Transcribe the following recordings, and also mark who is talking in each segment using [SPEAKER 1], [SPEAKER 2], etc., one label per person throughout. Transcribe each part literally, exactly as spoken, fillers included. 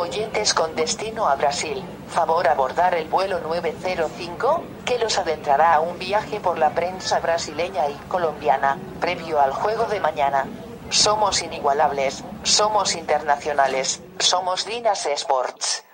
[SPEAKER 1] Oyentes con destino a Brasil, favor abordar el vuelo nueve cero cinco, que los adentrará a un viaje por la prensa brasileña y colombiana, previo al juego de mañana. Somos inigualables, somos internacionales, somos Dinas Sports.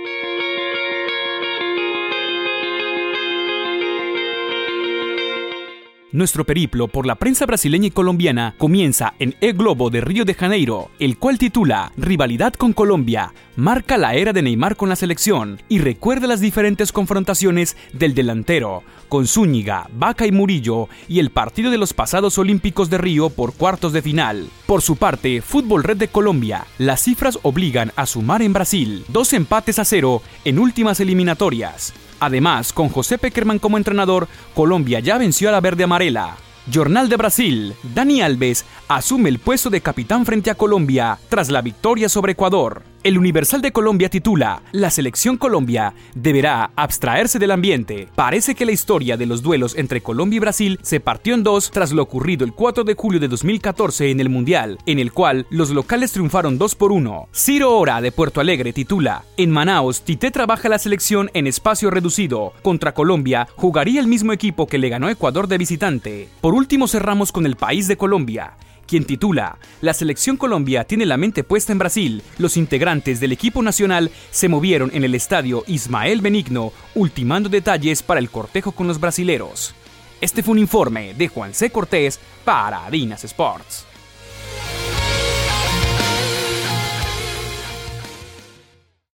[SPEAKER 2] Nuestro periplo por la prensa brasileña y colombiana comienza en El Globo de Río de Janeiro, el cual titula Rivalidad con Colombia, marca la era de Neymar con la selección y recuerda las diferentes confrontaciones del delantero con Zúñiga, Vaca y Murillo y el partido de los pasados Olímpicos de Río por cuartos de final. Por su parte, Fútbol Red de Colombia, las cifras obligan a sumar en Brasil, dos empates a cero en últimas eliminatorias. Además, con José Pekerman como entrenador, Colombia ya venció a la verde amarela. Jornal de Brasil, Dani Alves asume el puesto de capitán frente a Colombia tras la victoria sobre Ecuador. El Universal de Colombia titula La selección Colombia deberá abstraerse del ambiente. Parece que la historia de los duelos entre Colombia y Brasil se partió en dos tras lo ocurrido el cuatro de julio de dos mil catorce en el Mundial, en el cual los locales triunfaron dos por uno. Ciro Hora de Puerto Alegre titula En Manaos, Tite trabaja la selección en espacio reducido. Contra Colombia jugaría el mismo equipo que le ganó Ecuador de visitante. Por último cerramos con El País de Colombia, quien titula La selección Colombia tiene la mente puesta en Brasil. Los integrantes del equipo nacional se movieron en el estadio Ismael Benigno, ultimando detalles para el cortejo con los brasileros. Este fue un informe de Juan C. Cortés para Dinas Sports.